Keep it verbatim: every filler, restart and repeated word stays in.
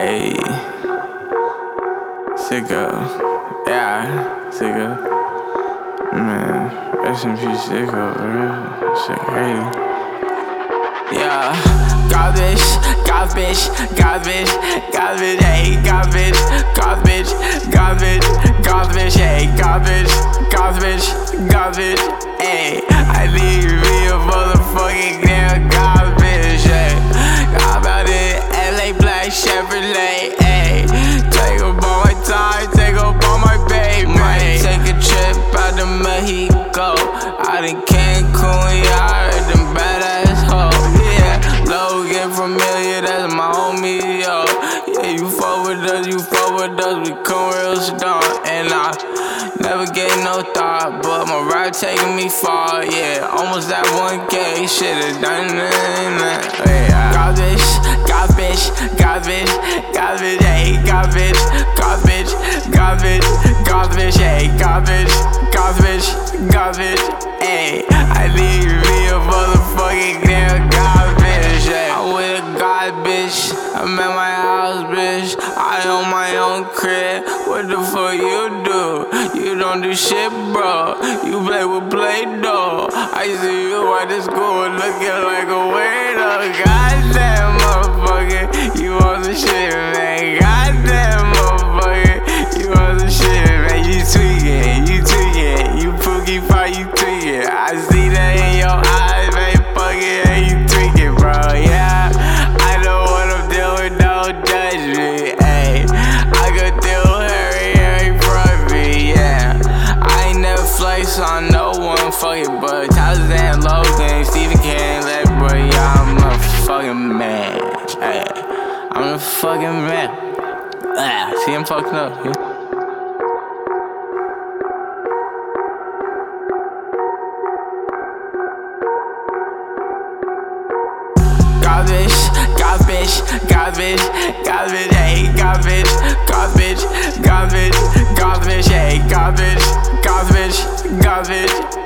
Hey, Sicko, yeah, Sicko, man, rest in peace, Sicko, bro, shit crazy. Yeah, garbage, garbage, garbage, garbage, hey, garbage, garbage, garbage, garbage, hey, garbage, garbage, garbage, hey, I need me a motherfucking damn garbage, hey, how about it, L A Black Chevrolet, hey, take up all my time, take up all my baby, might take a trip out to Mexico, out in Cancun, yeah, I heard them badass hoes. Logan Familiar, that's my homie, yo. Yeah, you fuck with us, you fuck with us, we come real strong. And I never gave no thought, but my rap taking me far, yeah. Almost at one K, shit, done that. Yeah. Garbage, garbage, garbage, garbage, hey, garbage, garbage, garbage, garbage, hey, garbage, garbage, garbage, hey. I need me a motherfucking damn garbage. I'm with a god, bitch. I'm at my house, bitch. I own my own crib. What the fuck you do? You don't do shit, bro. You play with Play-Doh. I see you at the school looking like a weirdo. Goddamn, motherfucker. You on the shit, man. Goddamn, motherfucker. You on the shit, man. You tweaking, you tweaking. You pookie pie, you tweaking. I see that in your eyes, man. Fuck it, and you tweaking, bro. Yeah, I know what I'm doing, don't judge me, ayy. I could do Harry, Harry front me, yeah. I ain't never flex on no one, fuck it, but Tarzan, Logan, Stephen can't let, bro, yeah, I'm a fucking man, ayy. I'm a fucking man. Ah, see, I'm fucking up, yeah. Garbage, garbage, garbage, garbage, hey, garbage, garbage, garbage, garbage, hey, garbage, garbage, garbage.